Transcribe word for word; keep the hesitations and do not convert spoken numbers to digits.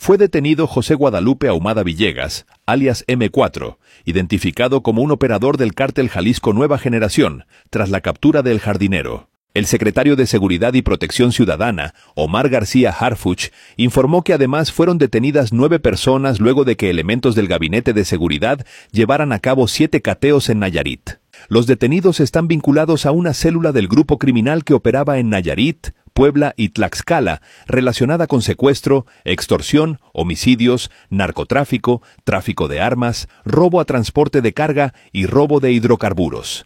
Fue detenido José Guadalupe Ahumada Villegas, alias eme cuatro, identificado como un operador del cártel Jalisco Nueva Generación, tras la captura de El Jardinero. El secretario de Seguridad y Protección Ciudadana, Omar García Harfuch, informó que además fueron detenidas nueve personas luego de que elementos del Gabinete de Seguridad llevaran a cabo siete cateos en Nayarit. Los detenidos están vinculados a una célula del grupo criminal que operaba en Nayarit, Puebla y Tlaxcala, relacionada con secuestro, extorsión, homicidios, narcotráfico, tráfico de armas, robo a transporte de carga y robo de hidrocarburos.